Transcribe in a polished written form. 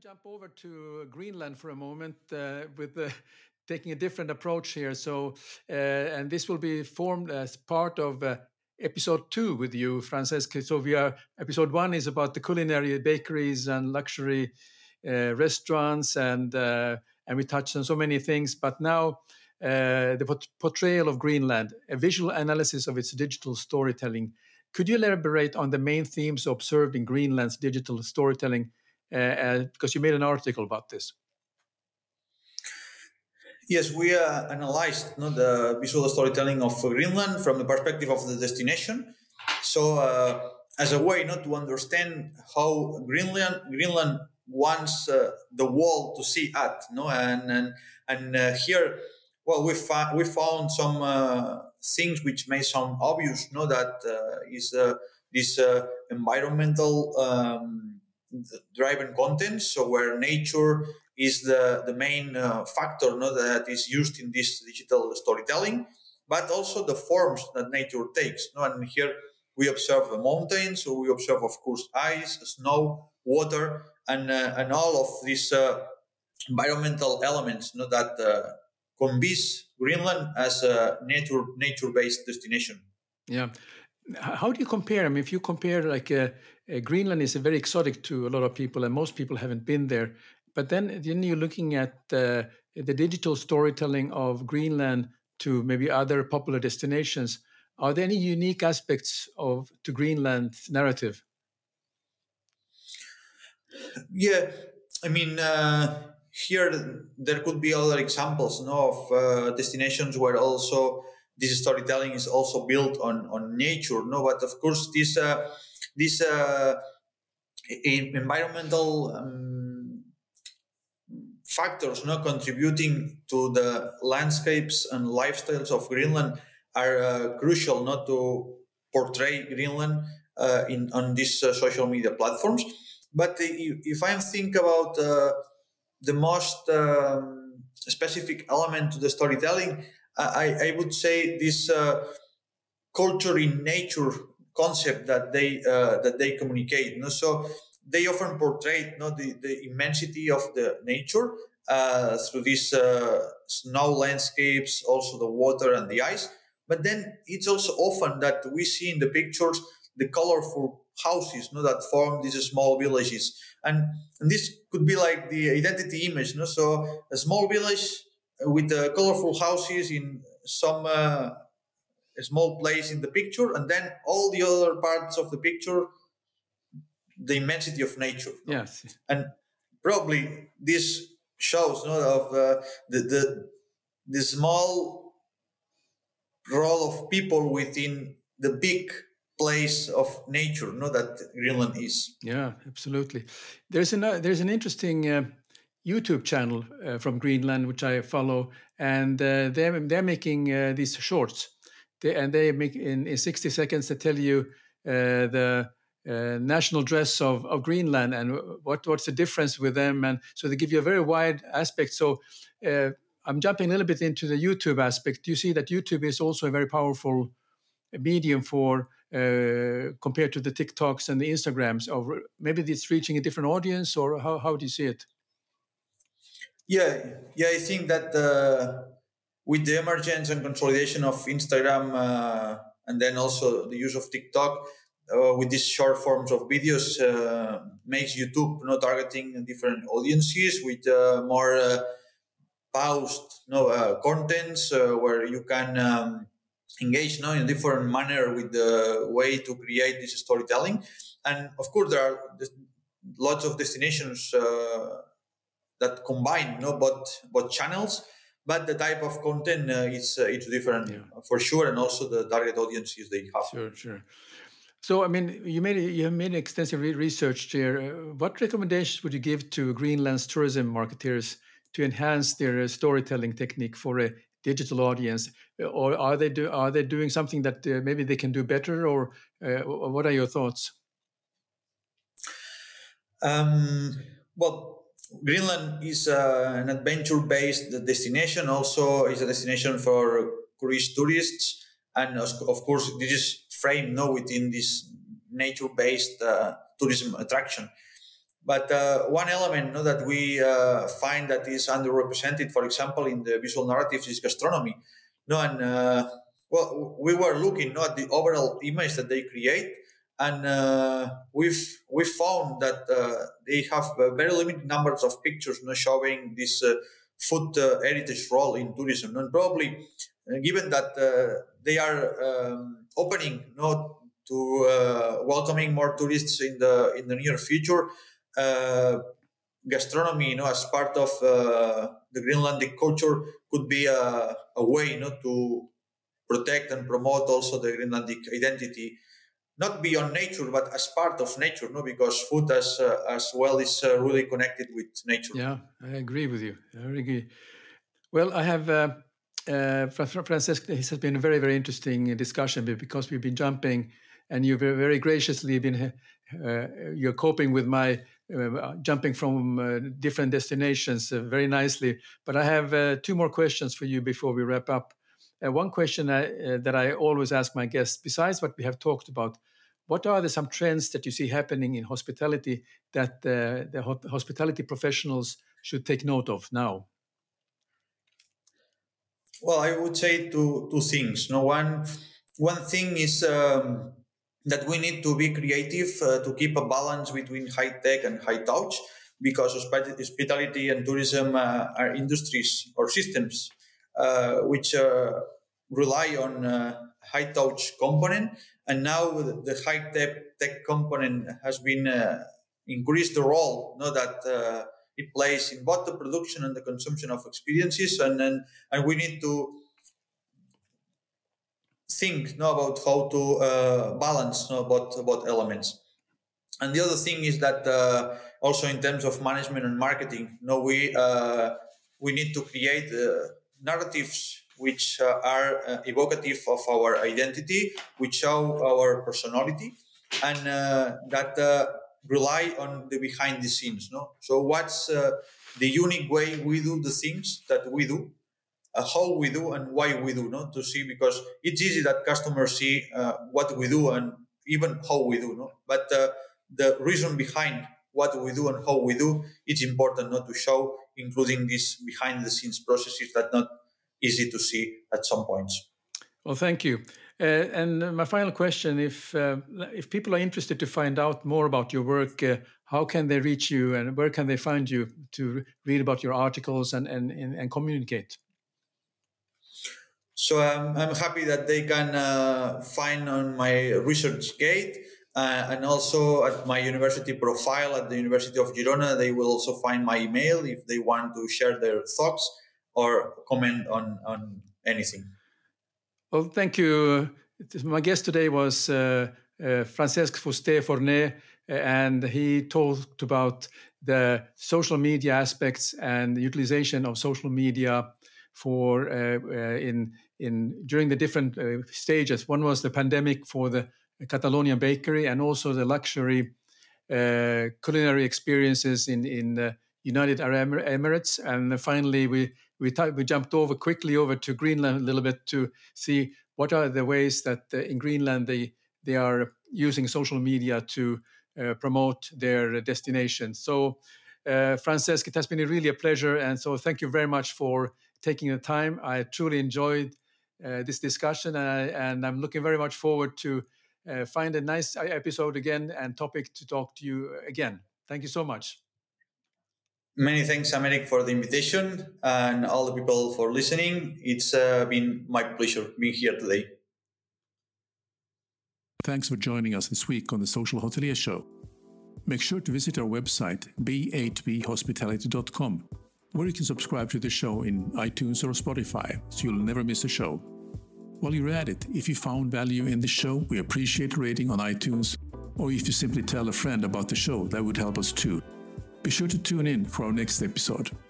jump over to Greenland for a moment with taking a different approach here. And this will be formed as part of episode 2 with you, Francesc. So episode 1 is about the culinary bakeries and luxury restaurants, and we touched on so many things. But now the portrayal of Greenland, a visual analysis of its digital storytelling. Could you elaborate on the main themes observed in Greenland's digital storytelling? Because you made an article about this. Yes, we analyzed the visual storytelling of Greenland from the perspective of the destination. So, as a way not to understand how Greenland wants the world to see it, here, well, we found some things which may sound obvious, that is this environmental driven content, so where nature is the main factor that is used in this digital storytelling, but also the forms that nature takes. And here we observe the mountains, so we observe, of course, ice, snow, water, and all of these environmental elements that conveys Greenland as a nature-based destination. Yeah. How do you compare? I mean, if you compare, Greenland is very exotic to a lot of people, and most people haven't been there. But then you're looking at the digital storytelling of Greenland to maybe other popular destinations. Are there any unique aspects to Greenland's narrative? Yeah, I mean, here there could be other examples, of destinations where also this storytelling is also built on nature. But of course, this environmental factors contributing to the landscapes and lifestyles of Greenland are crucial not to portray Greenland on these social media platforms. But if I think about the most specific element to the storytelling, I would say this culture in nature concept that they communicate. So they often portray the immensity of the nature through these snow landscapes, also the water and the ice. But then it's also often that we see in the pictures the colorful houses that form these small villages. And this could be like the identity image. So a small village with colorful houses in some a small place in the picture, and then all the other parts of the picture, the immensity of nature. Yes. And probably this shows of the small role of people within the big place of nature, that Greenland is. Yeah, absolutely. There's an interesting YouTube channel from Greenland which I follow, and they're making these shorts. They make in 60 seconds they tell you the national dress of Greenland and what's the difference with them, and so they give you a very wide aspect. So I'm jumping a little bit into the YouTube aspect. Do you see that YouTube is also a very powerful medium for compared to the TikToks and the Instagrams? Or maybe it's reaching a different audience, or how do you see it? Yeah, I think that with the emergence and consolidation of Instagram and then also the use of TikTok with these short forms of videos makes YouTube targeting different audiences with more paused contents where you can engage in a different manner with the way to create this storytelling. And of course, there are lots of destinations that combine both channels, but the type of content it's different for sure, and also the target audiences they have. Sure. So, I mean, you have made extensive research here. What recommendations would you give to Greenland's tourism marketeers to enhance their storytelling technique for a digital audience? Or are they doing something that maybe they can do better? Or what are your thoughts? Well, Greenland is an adventure-based destination. Also, is a destination for cruise tourists, and of course, this is framed within this nature-based tourism attraction. But one element that we find that is underrepresented, for example, in the visual narratives, is gastronomy. And well, we were looking at the overall image that they create, and we've found that they have very limited numbers of pictures showing this food heritage role in tourism. And probably, given that they are opening to welcoming more tourists in the near future, gastronomy, as part of the Greenlandic culture, could be a way, to protect and promote also the Greenlandic identity, not beyond nature, but as part of nature, because food as well is really connected with nature. Yeah, I agree with you. I agree. Well, I have Francesc. This has been a very, very interesting discussion because we've been jumping, and you've very graciously been you're coping with my jumping from different destinations very nicely. But I have two more questions for you before we wrap up. One question that I always ask my guests, besides what we have talked about, what are some trends that you see happening in hospitality that the hospitality professionals should take note of now? Well, I would say two things. One thing is that we need to be creative to keep a balance between high tech and high touch, because hospitality and tourism are industries or systems which rely on high touch component, and now the high tech component has been increased the role that it plays in both the production and the consumption of experiences, and we need to think about how to balance both elements. And the other thing is that also in terms of management and marketing, we need to create narratives which are evocative of our identity, which show our personality, and that rely on the behind the scenes. So what's the unique way we do the things that we do, how we do, and why we do, to see, because it's easy that customers see what we do and even how we do, but the reason behind what we do and how we do, it's important not to show, including these behind the scenes processes that not easy to see at some points. Well, thank you. And my final question: if people are interested to find out more about your work, how can they reach you, and where can they find you to read about your articles and communicate? So I'm happy that they can find on my ResearchGate and also at my university profile at the University of Girona. They will also find my email if they want to share their thoughts or comment on anything. Well, thank you. My guest today was Francesc Fuster Forner, and he talked about the social media aspects and the utilization of social media for during the different stages. One was the pandemic for the Catalonia bakery, and also the luxury culinary experiences in the United Arab Emirates. And finally, we jumped quickly over to Greenland a little bit to see what are the ways that in Greenland they are using social media to promote their destination. So, Francesc, it has been really a pleasure, and so thank you very much for taking the time. I truly enjoyed this discussion, and I'm looking very much forward to find a nice episode again and topic to talk to you again. Thank you so much. Many thanks, Americ, for the invitation, and all the people for listening. It's been my pleasure being here today. Thanks for joining us this week on the Social Hotelier Show. Make sure to visit our website, b8bhospitality.com, where you can subscribe to the show in iTunes or Spotify, so you'll never miss a show. While you're at it, if you found value in the show, we appreciate a rating on iTunes, or if you simply tell a friend about the show, that would help us too. Be sure to tune in for our next episode.